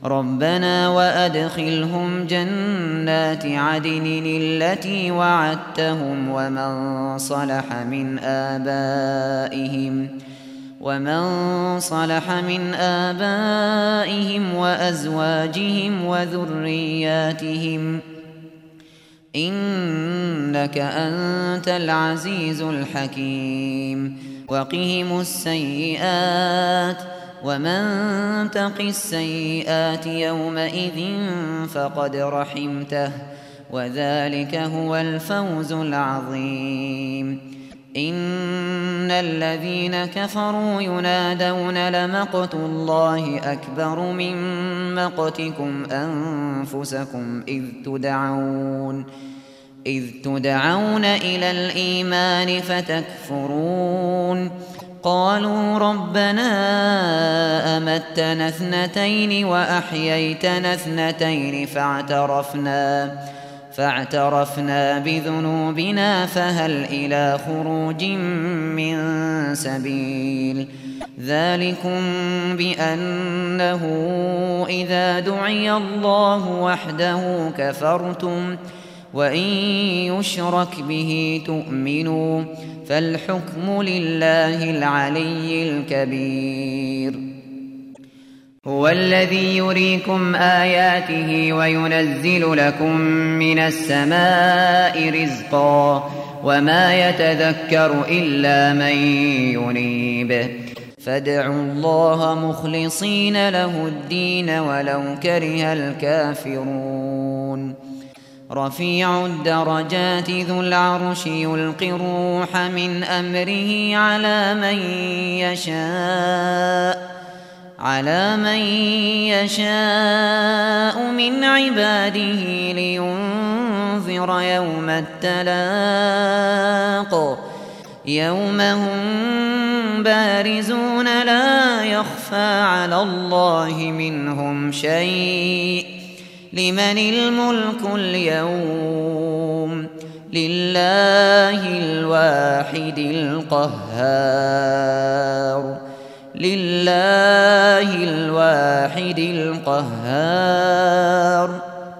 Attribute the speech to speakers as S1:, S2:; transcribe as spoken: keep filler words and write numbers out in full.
S1: ربنا وأدخلهم جنات عدن التي وعدتهم ومن صلح من آبائهم ومن صلح من آبائهم وأزواجهم وذرياتهم إنك أنت العزيز الحكيم وقهم السيئات ومن تق السيئات يومئذ فقد رحمته وذلك هو الفوز العظيم إن الذين كفروا ينادون لمقت الله أكبر من مقتكم أنفسكم إذ تدعون إذ تدعون إلى الإيمان فتكفرون قالوا ربنا أمتنا اثنتين وأحييتنا اثنتين فاعترفنا فاعترفنا بذنوبنا فهل إلى خروج من سبيل ذلكم بأنه إذا دعي الله وحده كفرتم وإن يشرك به تؤمنوا فالحكم لله العلي الكبير هو الذي يريكم آياته وينزل لكم من السماء رزقا وما يتذكر إلا من ينيب فادعوا الله مخلصين له الدين ولو كره الكافرون رفيع الدرجات ذو العرش يلقي الروح من أمره على من يشاء على من يشاء من عباده لينذر يوم التلاق يوم هم بارزون لا يخفى على الله منهم شيء لمن الملك اليوم لله الواحد القهار لله الواحد القهار